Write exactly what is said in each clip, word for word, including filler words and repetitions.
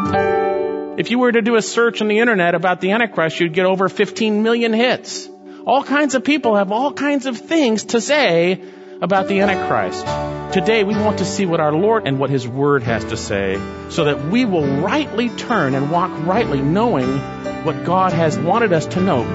If you were to do a search on the internet about the Antichrist, you'd get over fifteen million hits. All kinds of people have all kinds of things to say about the Antichrist. Today, we want to see what our Lord and what His Word has to say, so that we will rightly turn and walk rightly, knowing what God has wanted us to know.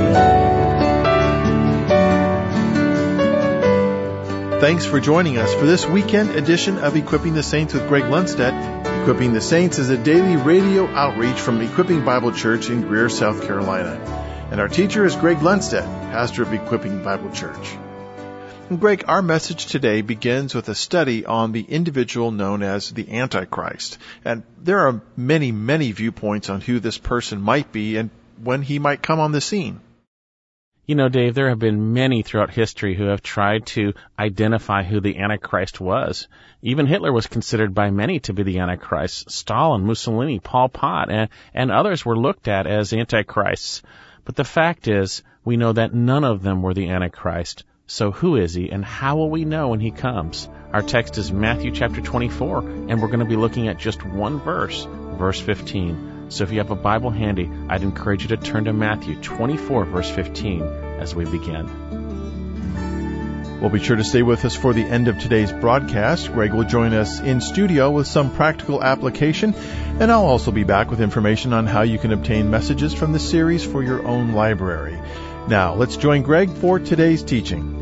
Thanks for joining us for this weekend edition of Equipping the Saints with Greg Lundstedt. Equipping the Saints is a daily radio outreach from Equipping Bible Church in Greer, South Carolina. And our teacher is Greg Lundstedt, pastor of Equipping Bible Church. And Greg, our message today begins with a study on the individual known as the Antichrist. And there are many, many viewpoints on who this person might be and when he might come on the scene. You know, Dave, there have been many throughout history who have tried to identify who the Antichrist was. Even Hitler was considered by many to be the Antichrist. Stalin, Mussolini, Pol Pot, and, and others were looked at as Antichrists. But the fact is, we know that none of them were the Antichrist. So who is he, and how will we know when he comes? Our text is Matthew chapter twenty-four, and we're going to be looking at just one verse, verse fifteen. So if you have a Bible handy, I'd encourage you to turn to Matthew twenty-four, verse fifteen, as we begin. Well, be sure to stay with us for the end of today's broadcast. Greg will join us in studio with some practical application, and I'll also be back with information on how you can obtain messages from the series for your own library. Now, let's join Greg for today's teaching.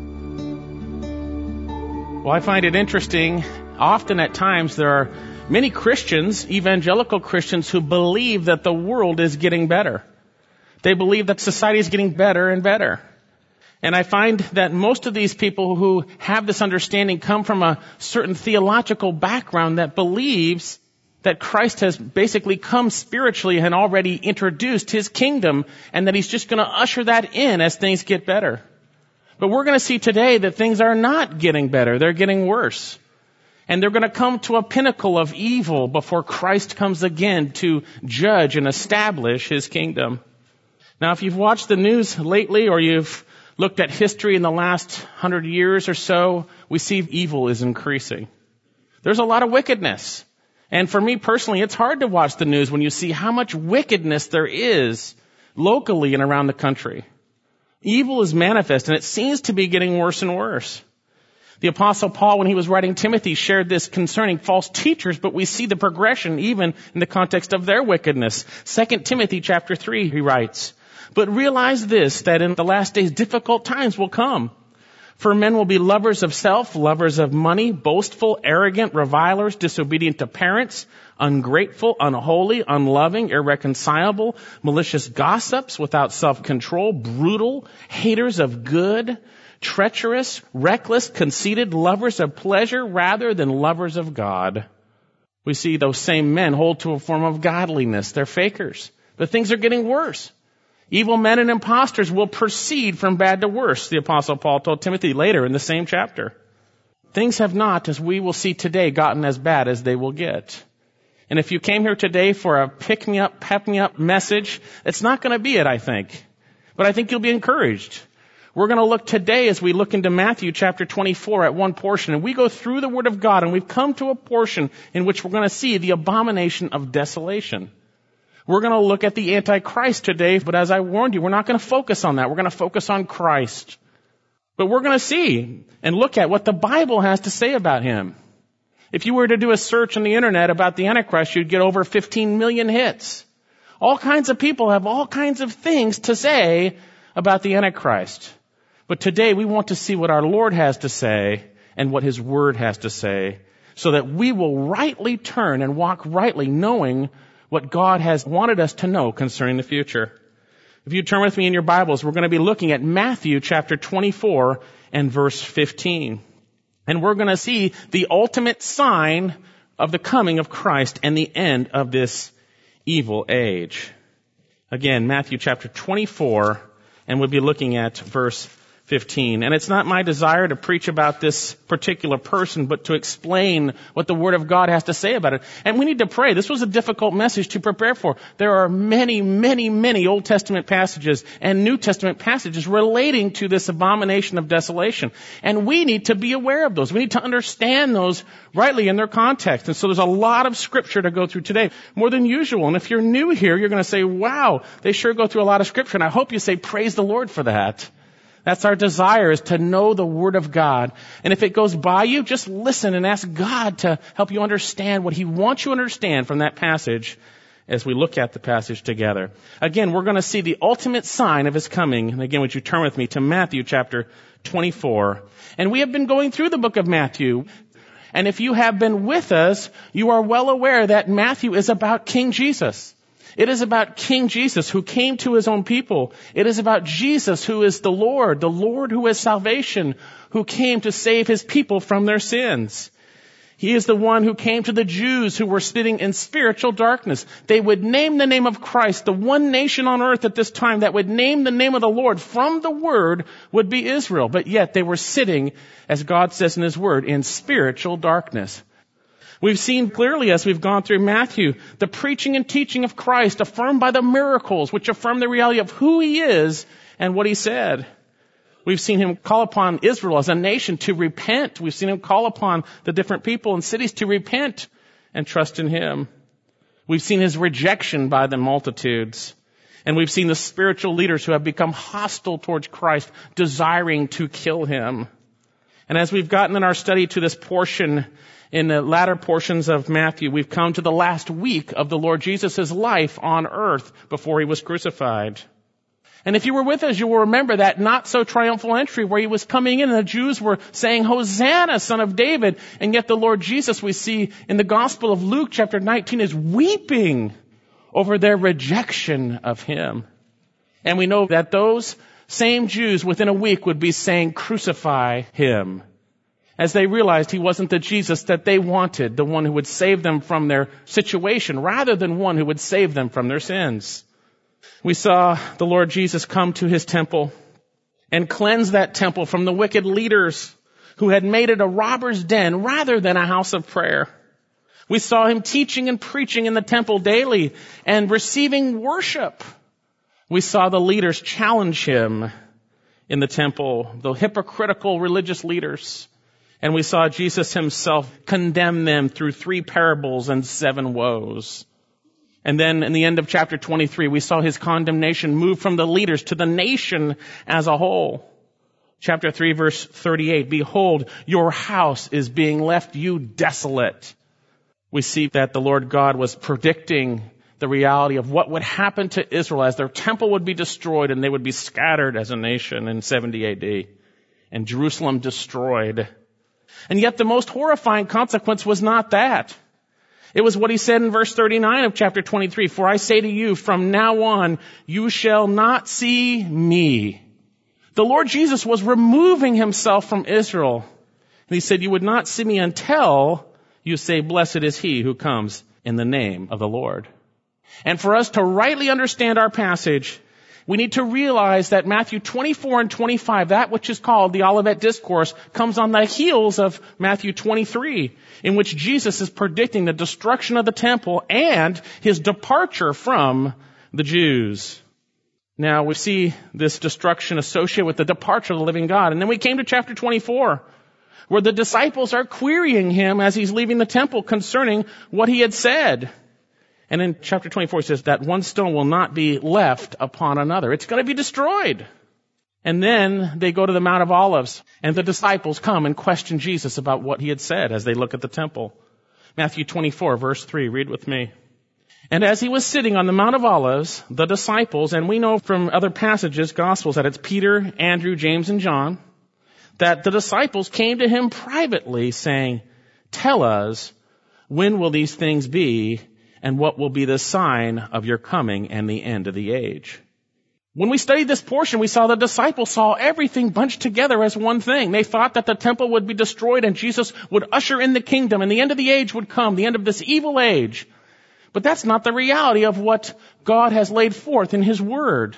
Well, I find it interesting. Often at times there are many Christians, evangelical Christians, who believe that the world is getting better. They believe that society is getting better and better. And I find that most of these people who have this understanding come from a certain theological background that believes that Christ has basically come spiritually and already introduced His kingdom, and that He's just going to usher that in as things get better. But we're going to see today that things are not getting better. They're getting worse. And they're going to come to a pinnacle of evil before Christ comes again to judge and establish His kingdom. Now, if you've watched the news lately, or you've looked at history in the last hundred years or so, we see evil is increasing. There's a lot of wickedness. And for me personally, it's hard to watch the news when you see how much wickedness there is locally and around the country. Evil is manifest, and it seems to be getting worse and worse. The Apostle Paul, when he was writing Timothy, shared this concerning false teachers, but we see the progression even in the context of their wickedness. Second Timothy chapter three, he writes, "But realize this, that in the last days difficult times will come. For men will be lovers of self, lovers of money, boastful, arrogant, revilers, disobedient to parents, ungrateful, unholy, unloving, irreconcilable, malicious gossips, without self-control, brutal, haters of good, treacherous, reckless, conceited, lovers of pleasure rather than lovers of God." We see those same men hold to a form of godliness. They're fakers. But things are getting worse. Evil men and impostors will proceed from bad to worse, the Apostle Paul told Timothy later in the same chapter. Things have not, as we will see today, gotten as bad as they will get. And if you came here today for a pick-me-up, pep-me-up message, it's not going to be it, I think. But I think you'll be encouraged. We're going to look today, as we look into Matthew chapter twenty-four, at one portion, and we go through the Word of God, and we've come to a portion in which we're going to see the abomination of desolation. We're going to look at the Antichrist today, but as I warned you, we're not going to focus on that. We're going to focus on Christ. But we're going to see and look at what the Bible has to say about Him. If you were to do a search on the internet about the Antichrist, you'd get over fifteen million hits. All kinds of people have all kinds of things to say about the Antichrist. But today we want to see what our Lord has to say and what His Word has to say, so that we will rightly turn and walk rightly, knowing what God has wanted us to know concerning the future. If you turn with me in your Bibles, we're going to be looking at Matthew chapter twenty-four and verse fifteen. And we're going to see the ultimate sign of the coming of Christ and the end of this evil age. Again, Matthew chapter twenty-four, and we'll be looking at verse fifteen. And it's not my desire to preach about this particular person, but to explain what the Word of God has to say about it. And we need to pray. This was a difficult message to prepare for. There are many, many, many Old Testament passages and New Testament passages relating to this abomination of desolation. And we need to be aware of those. We need to understand those rightly in their context. And so there's a lot of scripture to go through today, more than usual. And if you're new here, you're going to say, wow, they sure go through a lot of scripture. And I hope you say, praise the Lord for that. That's our desire, is to know the Word of God. And if it goes by you, just listen and ask God to help you understand what He wants you to understand from that passage as we look at the passage together. Again, we're going to see the ultimate sign of His coming. And again, would you turn with me to Matthew chapter twenty-four. And we have been going through the book of Matthew. And if you have been with us, you are well aware that Matthew is about King Jesus. It is about King Jesus who came to His own people. It is about Jesus who is the Lord, the Lord who is salvation, who came to save His people from their sins. He is the one who came to the Jews who were sitting in spiritual darkness. They would name the name of Christ. The one nation on earth at this time that would name the name of the Lord from the Word would be Israel. But yet they were sitting, as God says in His Word, in spiritual darkness. We've seen clearly as we've gone through Matthew, the preaching and teaching of Christ affirmed by the miracles, which affirm the reality of who He is and what He said. We've seen Him call upon Israel as a nation to repent. We've seen Him call upon the different people and cities to repent and trust in Him. We've seen His rejection by the multitudes. And we've seen the spiritual leaders who have become hostile towards Christ, desiring to kill Him. And as we've gotten in our study to this portion, in the latter portions of Matthew, we've come to the last week of the Lord Jesus' life on earth before He was crucified. And if you were with us, you will remember that not so triumphal entry where He was coming in and the Jews were saying, Hosanna, Son of David. And yet the Lord Jesus, we see in the Gospel of Luke chapter nineteen, is weeping over their rejection of Him. And we know that those same Jews within a week would be saying, crucify Him, as they realized He wasn't the Jesus that they wanted, the one who would save them from their situation, rather than one who would save them from their sins. We saw the Lord Jesus come to His temple and cleanse that temple from the wicked leaders who had made it a robber's den rather than a house of prayer. We saw Him teaching and preaching in the temple daily and receiving worship. We saw the leaders challenge Him in the temple, the hypocritical religious leaders. And we saw Jesus Himself condemn them through three parables and seven woes. And then in the end of chapter twenty-three, we saw His condemnation move from the leaders to the nation as a whole. Chapter three, verse thirty-eight, behold, your house is being left you desolate. We see that the Lord God was predicting the reality of what would happen to Israel as their temple would be destroyed and they would be scattered as a nation in seventy A D. And Jerusalem destroyed. And yet the most horrifying consequence was not that. It was what He said in verse thirty-nine of chapter twenty-three. For I say to you, from now on, you shall not see me. The Lord Jesus was removing Himself from Israel. And He said, you would not see me until you say, blessed is He who comes in the name of the Lord. And for us to rightly understand our passage, we need to realize that Matthew twenty-four and twenty-five, that which is called the Olivet Discourse, comes on the heels of Matthew twenty-three, in which Jesus is predicting the destruction of the temple and His departure from the Jews. Now, we see this destruction associated with the departure of the living God. And then we came to chapter twenty-four, where the disciples are querying Him as He's leaving the temple concerning what He had said. And in chapter twenty-four, it says that one stone will not be left upon another. It's going to be destroyed. And then they go to the Mount of Olives, and the disciples come and question Jesus about what He had said as they look at the temple. Matthew twenty-four, verse three, read with me. And as He was sitting on the Mount of Olives, the disciples, and we know from other passages, Gospels, that it's Peter, Andrew, James, and John, that the disciples came to Him privately saying, tell us, when will these things be? And what will be the sign of your coming and the end of the age? When we studied this portion, we saw the disciples saw everything bunched together as one thing. They thought that the temple would be destroyed and Jesus would usher in the kingdom and the end of the age would come, the end of this evil age. But that's not the reality of what God has laid forth in His Word.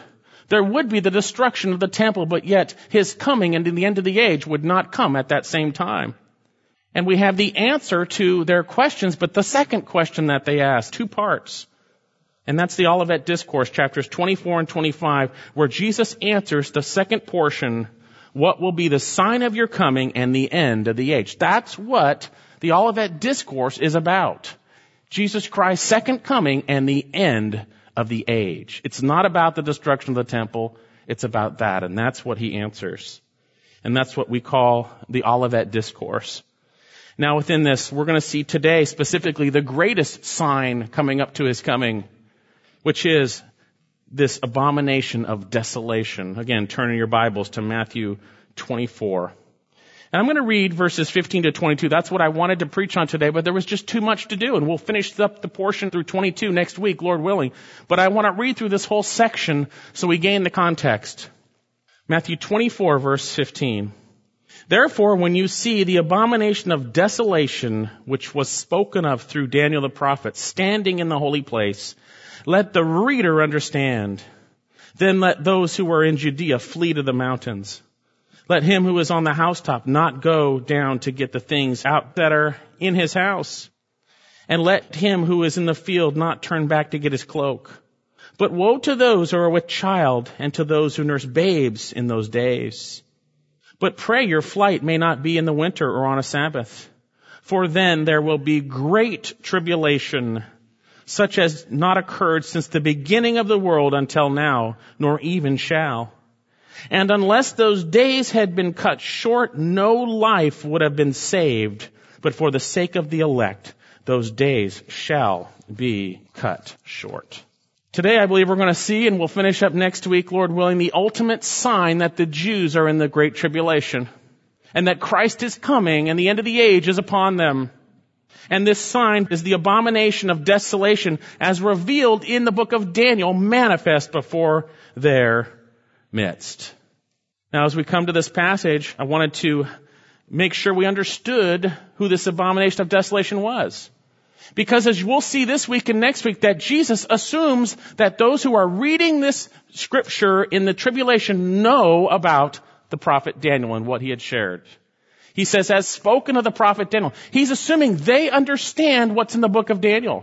There would be the destruction of the temple, but yet his coming and the end of the age would not come at that same time. And we have the answer to their questions, but the second question that they asked, two parts. And that's the Olivet Discourse, chapters twenty-four and twenty-five, where Jesus answers the second portion, what will be the sign of your coming and the end of the age? That's what the Olivet Discourse is about. Jesus Christ's second coming and the end of the age. It's not about the destruction of the temple. It's about that. And that's what he answers. And that's what we call the Olivet Discourse. Now within this, we're going to see today specifically the greatest sign coming up to his coming, which is this abomination of desolation. Again, turn in your Bibles to Matthew twenty-four. And I'm going to read verses fifteen to twenty-two. That's what I wanted to preach on today, but there was just too much to do. And we'll finish up the portion through twenty-two next week, Lord willing. But I want to read through this whole section so we gain the context. Matthew twenty-four, verse fifteen. Therefore, when you see the abomination of desolation, which was spoken of through Daniel the prophet, standing in the holy place, let the reader understand. Then let those who are in Judea flee to the mountains. Let him who is on the housetop not go down to get the things out that are in his house. And let him who is in the field not turn back to get his cloak. But woe to those who are with child and to those who nurse babes in those days. But pray your flight may not be in the winter or on a Sabbath. For then there will be great tribulation, such as not occurred since the beginning of the world until now, nor even shall. And unless those days had been cut short, no life would have been saved. But for the sake of the elect, those days shall be cut short. Today, I believe we're going to see, and we'll finish up next week, Lord willing, the ultimate sign that the Jews are in the Great Tribulation, and that Christ is coming, and the end of the age is upon them. And this sign is the abomination of desolation, as revealed in the book of Daniel, manifest before their midst. Now, as we come to this passage, I wanted to make sure we understood who this abomination of desolation was. Because as we'll see this week and next week, that Jesus assumes that those who are reading this scripture in the tribulation know about the prophet Daniel and what he had shared. He says, as spoken of the prophet Daniel, he's assuming they understand what's in the book of Daniel.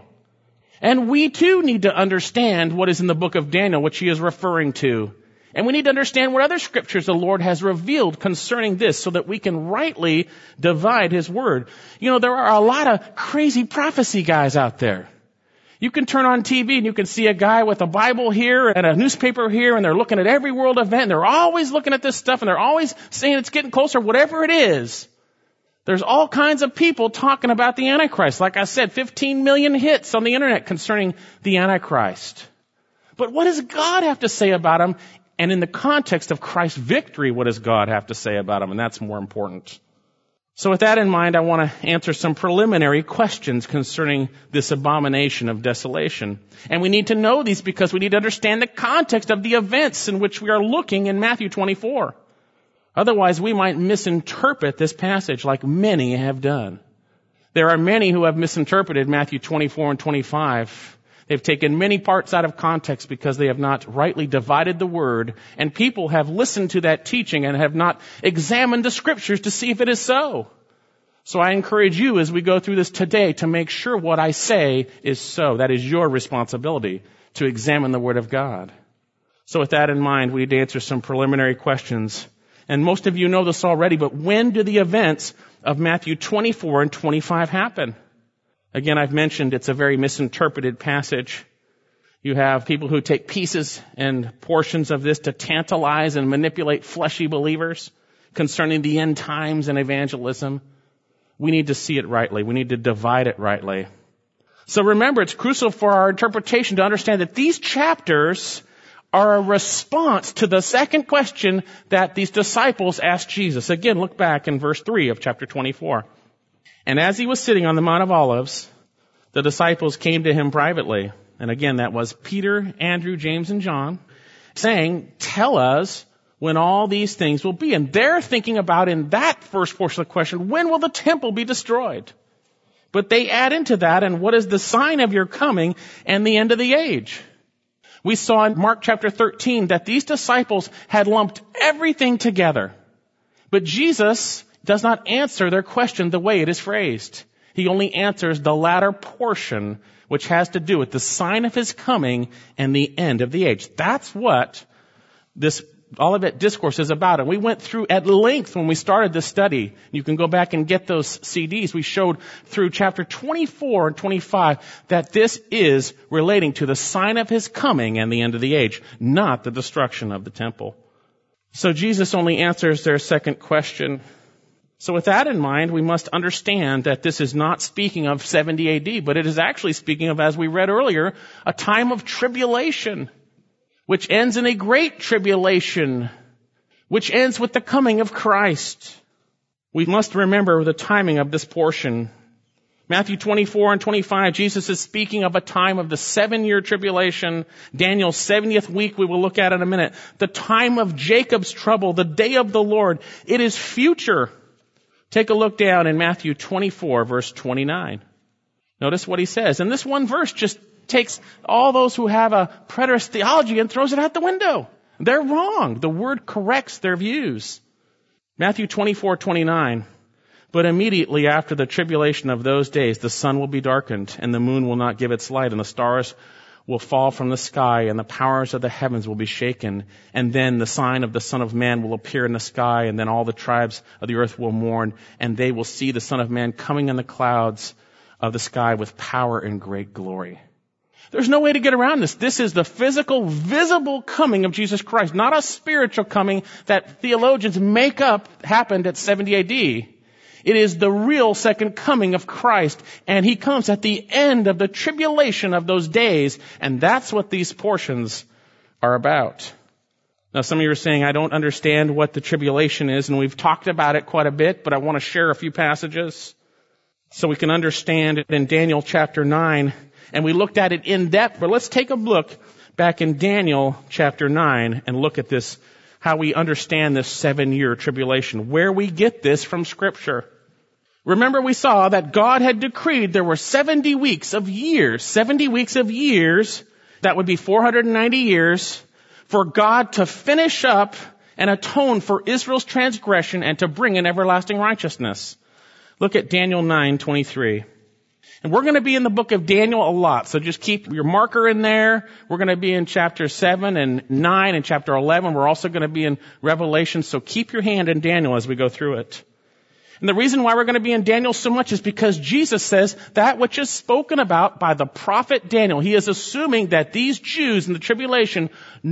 And we too need to understand what is in the book of Daniel, which he is referring to. And we need to understand what other scriptures the Lord has revealed concerning this so that we can rightly divide his word. You know, there are a lot of crazy prophecy guys out there. You can turn on T V and you can see a guy with a Bible here and a newspaper here, and they're looking at every world event, and they're always looking at this stuff, and they're always saying it's getting closer, whatever it is. There's all kinds of people talking about the Antichrist. Like I said, fifteen million hits on the internet concerning the Antichrist. But what does God have to say about him? And in the context of Christ's victory, what does God have to say about him? And that's more important. So with that in mind, I want to answer some preliminary questions concerning this abomination of desolation. And we need to know these because we need to understand the context of the events in which we are looking in Matthew twenty-four. Otherwise, we might misinterpret this passage like many have done. There are many who have misinterpreted Matthew twenty-four and twenty-five. They've taken many parts out of context because they have not rightly divided the word, and people have listened to that teaching and have not examined the scriptures to see if it is so. So I encourage you as we go through this today to make sure what I say is so. That is your responsibility, to examine the word of God. So with that in mind, we need to answer some preliminary questions. And most of you know this already, but when do the events of Matthew twenty-four and twenty-five happen? Again, I've mentioned it's a very misinterpreted passage. You have people who take pieces and portions of this to tantalize and manipulate fleshy believers concerning the end times and evangelism. We need to see it rightly. We need to divide it rightly. So remember, it's crucial for our interpretation to understand that these chapters are a response to the second question that these disciples asked Jesus. Again, look back in verse three of chapter twenty-four. And as he was sitting on the Mount of Olives, the disciples came to him privately. And again, that was Peter, Andrew, James, and John, saying, tell us when all these things will be. And they're thinking about in that first portion of the question, when will the temple be destroyed? But they add into that, and what is the sign of your coming and the end of the age? We saw in Mark chapter thirteen that these disciples had lumped everything together. But Jesus does not answer their question the way it is phrased. He only answers the latter portion, which has to do with the sign of his coming and the end of the age. That's what this Olivet Discourse is about. And we went through at length when we started this study. You can go back and get those C Ds. We showed through chapter twenty-four and twenty-five that this is relating to the sign of his coming and the end of the age, not the destruction of the temple. So Jesus only answers their second question. So with that in mind, we must understand that this is not speaking of seventy A D, but it is actually speaking of, as we read earlier, a time of tribulation, which ends in a great tribulation, which ends with the coming of Christ. We must remember the timing of this portion. Matthew twenty-four and twenty-five, Jesus is speaking of a time of the seven-year tribulation. Daniel's seventieth week we will look at in a minute. The time of Jacob's trouble, the day of the Lord. It is future. Take a look down in Matthew twenty-four, verse twenty-nine. Notice what he says. And this one verse just takes all those who have a preterist theology and throws it out the window. They're wrong. The word corrects their views. Matthew twenty-four, twenty-nine. But immediately after the tribulation of those days, the sun will be darkened, and the moon will not give its light, and the stars will fall from the sky, and the powers of the heavens will be shaken. And then the sign of the Son of Man will appear in the sky, and then all the tribes of the earth will mourn, and they will see the Son of Man coming in the clouds of the sky with power and great glory. There's no way to get around this. This is the physical, visible coming of Jesus Christ, not a spiritual coming that theologians make up happened at seventy A D. It is the real second coming of Christ, and he comes at the end of the tribulation of those days, and that's what these portions are about. Now, some of you are saying, I don't understand what the tribulation is, and we've talked about it quite a bit, but I want to share a few passages so we can understand it in Daniel chapter nine, and we looked at it in depth, but let's take a look back in Daniel chapter nine and look at this, how we understand this seven-year tribulation, where we get this from Scripture. Remember, we saw that God had decreed there were seventy weeks of years, seventy weeks of years, that would be four hundred ninety years, for God to finish up and atone for Israel's transgression and to bring in everlasting righteousness. Look at Daniel nine twenty-three. And we're going to be in the book of Daniel a lot, so just keep your marker in there. We're going to be in chapter seven and nine and chapter eleven. We're also going to be in Revelation, so keep your hand in Daniel as we go through it. And the reason why we're going to be in Daniel so much is because Jesus says that which is spoken about by the prophet Daniel. He is assuming that these Jews in the tribulation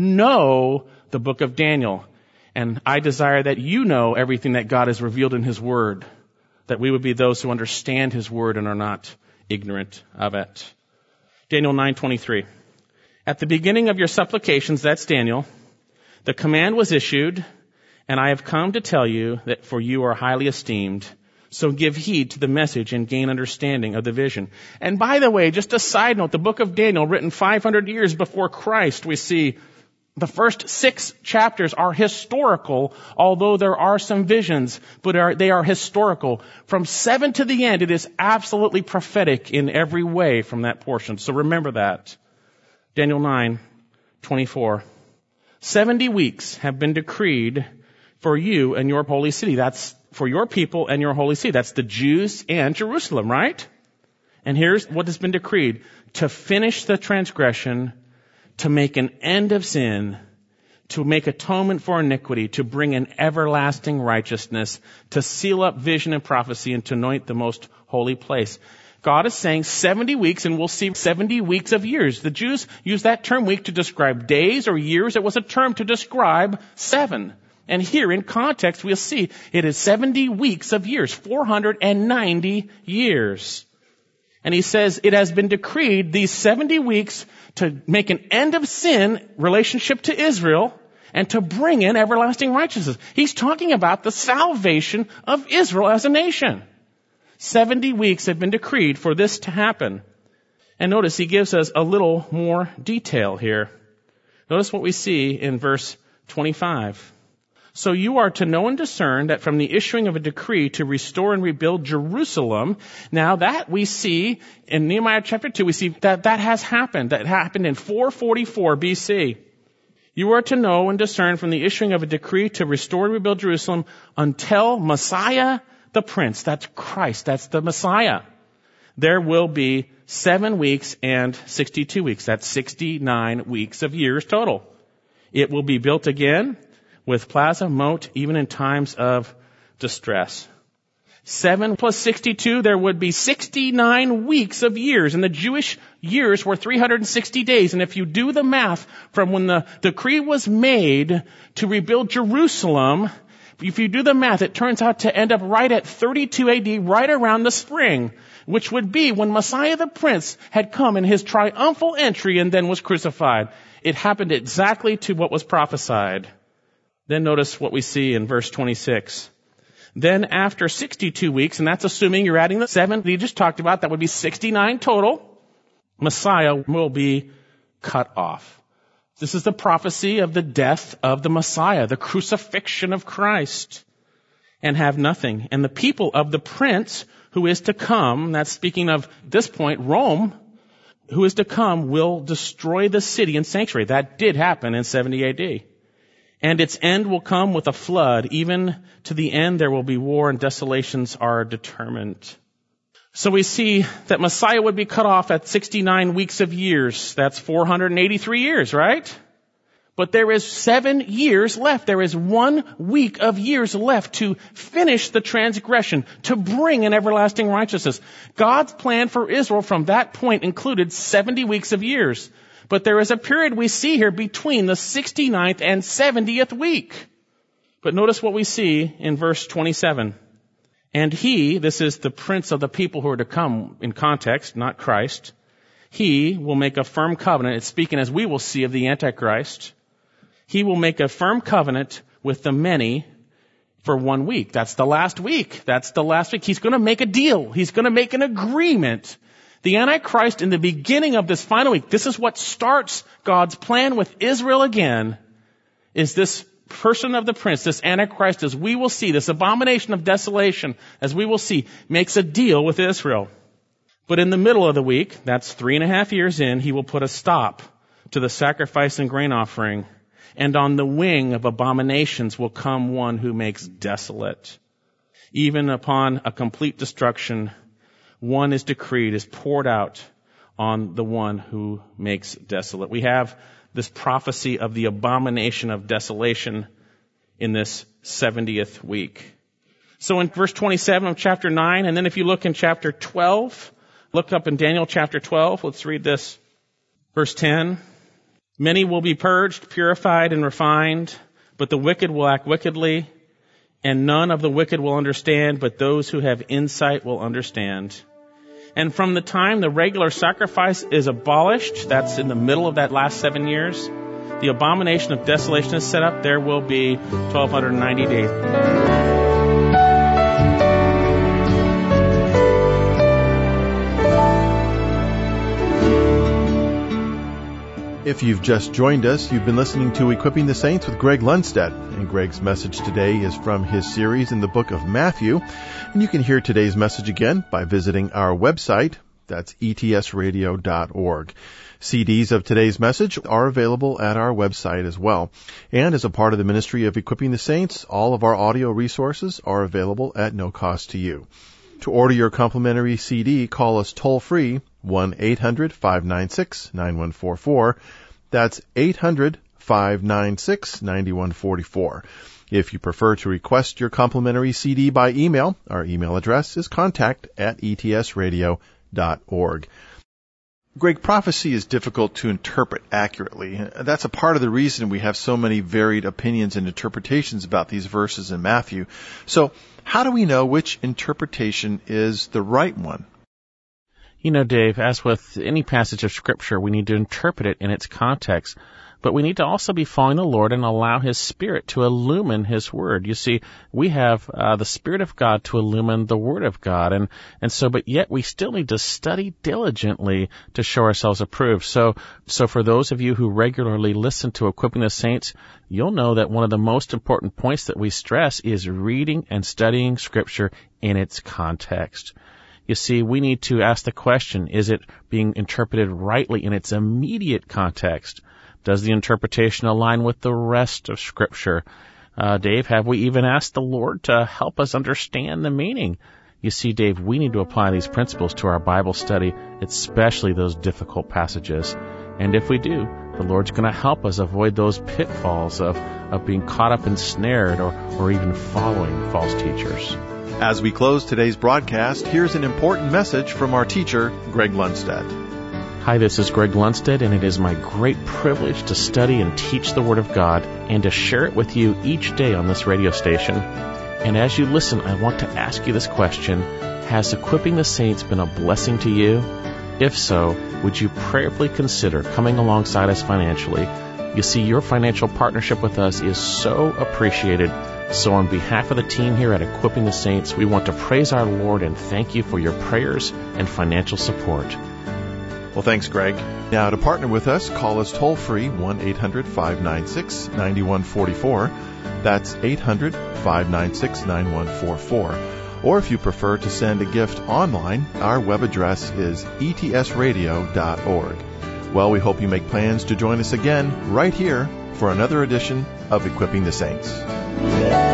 know the book of Daniel. And I desire that you know everything that God has revealed in his word, that we would be those who understand his word and are not ignorant of it. Daniel nine twenty-three. At the beginning of your supplications, that's Daniel, the command was issued, and I have come to tell you that for you are highly esteemed. So give heed to the message and gain understanding of the vision. And by the way, just a side note, the book of Daniel, written five hundred years before Christ, we see the first six chapters are historical, although there are some visions, but are, they are historical. From seven to the end, it is absolutely prophetic in every way from that portion. So remember that. Daniel nine twenty-four. Seventy weeks have been decreed for you and your holy city. That's for your people and your holy city. That's the Jews and Jerusalem, right? And here's what has been decreed. To finish the transgression, to make an end of sin, to make atonement for iniquity, to bring in everlasting righteousness, to seal up vision and prophecy, and to anoint the most holy place. God is saying seventy weeks, and we'll see seventy weeks of years. The Jews used that term week to describe days or years. It was a term to describe seven. And here in context, we'll see it is seventy weeks of years, four hundred ninety years. And he says it has been decreed these seventy weeks to make an end of sin, relationship to Israel, and to bring in everlasting righteousness. He's talking about the salvation of Israel as a nation. seventy weeks have been decreed for this to happen. And notice he gives us a little more detail here. Notice what we see in verse twenty-five. So you are to know and discern that from the issuing of a decree to restore and rebuild Jerusalem. Now that we see in Nehemiah chapter two, we see that that has happened. That happened in four forty-four B C. You are to know and discern from the issuing of a decree to restore and rebuild Jerusalem until Messiah the Prince, that's Christ, that's the Messiah. There will be seven weeks and sixty-two weeks. That's sixty-nine weeks of years total. It will be built again with plaza, moat, even in times of distress. Seven plus sixty-two, there would be sixty-nine weeks of years. And the Jewish years were three hundred sixty days. And if you do the math from when the decree was made to rebuild Jerusalem, if you do the math, it turns out to end up right at thirty-two A D, right around the spring, which would be when Messiah the Prince had come in his triumphal entry and then was crucified. It happened exactly to what was prophesied. Then notice what we see in verse twenty-six. Then after sixty-two weeks, and that's assuming you're adding the seven that he just talked about, that would be sixty-nine total, Messiah will be cut off. This is the prophecy of the death of the Messiah, the crucifixion of Christ, and have nothing. And the people of the prince who is to come, that's speaking of this point, Rome, who is to come will destroy the city and sanctuary. That did happen in seventy A D. And its end will come with a flood. Even to the end there will be war and desolations are determined. So we see that Messiah would be cut off at sixty-nine weeks of years. That's four hundred eighty-three years, right? But there is seven years left. There is one week of years left to finish the transgression, to bring an everlasting righteousness. God's plan for Israel from that point included seventy weeks of years. But there is a period we see here between the sixty-ninth and seventieth week. But notice what we see in verse twenty-seven. And he, this is the prince of the people who are to come in context, not Christ, he will make a firm covenant. It's speaking as we will see of the Antichrist. He will make a firm covenant with the many for one week. That's the last week. That's the last week. He's going to make a deal. He's going to make an agreement. The Antichrist in the beginning of this final week, this is what starts God's plan with Israel again, is this person of the prince, this Antichrist, as we will see, this abomination of desolation, as we will see, makes a deal with Israel. But in the middle of the week, that's three and a half years in, he will put a stop to the sacrifice and grain offering. And on the wing of abominations will come one who makes desolate. Even upon a complete destruction, one is decreed, is poured out on the one who makes desolate. We have this prophecy of the abomination of desolation in this seventieth week. So in verse twenty-seven of chapter nine, and then if you look in chapter twelve, look up in Daniel chapter twelve, let's read this. Verse ten, many will be purged, purified, and refined, but the wicked will act wickedly, and none of the wicked will understand, but those who have insight will understand. And from the time the regular sacrifice is abolished, that's in the middle of that last seven years, the abomination of desolation is set up, there will be twelve ninety days. If you've just joined us, you've been listening to Equipping the Saints with Greg Lundstedt. And Greg's message today is from his series in the book of Matthew. And you can hear today's message again by visiting our website. That's E T S radio dot org. C Ds of today's message are available at our website as well. And as a part of the ministry of Equipping the Saints, all of our audio resources are available at no cost to you. To order your complimentary C D, call us toll-free, one eight hundred five nine six nine one four four. That's eight hundred five nine six nine one four four. If you prefer to request your complimentary C D by email, our email address is contact at E T S radio dot org. Greg, prophecy is difficult to interpret accurately. That's a part of the reason we have so many varied opinions and interpretations about these verses in Matthew. So, how do we know which interpretation is the right one? You know, Dave, as with any passage of Scripture, we need to interpret it in its context. But we need to also be following the Lord and allow His Spirit to illumine His Word. You see, we have uh, the Spirit of God to illumine the Word of God. And, and so, but yet we still need to study diligently to show ourselves approved. So, so for those of you who regularly listen to Equipping the Saints, you'll know that one of the most important points that we stress is reading and studying Scripture in its context. You see, we need to ask the question, is it being interpreted rightly in its immediate context? Does the interpretation align with the rest of Scripture? Uh, Dave, have we even asked the Lord to help us understand the meaning? You see, Dave, we need to apply these principles to our Bible study, especially those difficult passages. And if we do, the Lord's going to help us avoid those pitfalls of, of being caught up and snared or, or even following false teachers. As we close today's broadcast, here's an important message from our teacher, Greg Lundstedt. Hi, this is Greg Lundstedt, and it is my great privilege to study and teach the Word of God and to share it with you each day on this radio station. And as you listen, I want to ask you this question. Has Equipping the Saints been a blessing to you? If so, would you prayerfully consider coming alongside us financially? You see, your financial partnership with us is so appreciated. So on behalf of the team here at Equipping the Saints, we want to praise our Lord and thank you for your prayers and financial support. Well, thanks, Greg. Now, to partner with us, call us toll-free, one eight hundred five nine six nine one four four. That's eight hundred five nine six nine one four four. Or if you prefer to send a gift online, our web address is e t s radio dot org. Well, we hope you make plans to join us again right here for another edition of Equipping the Saints.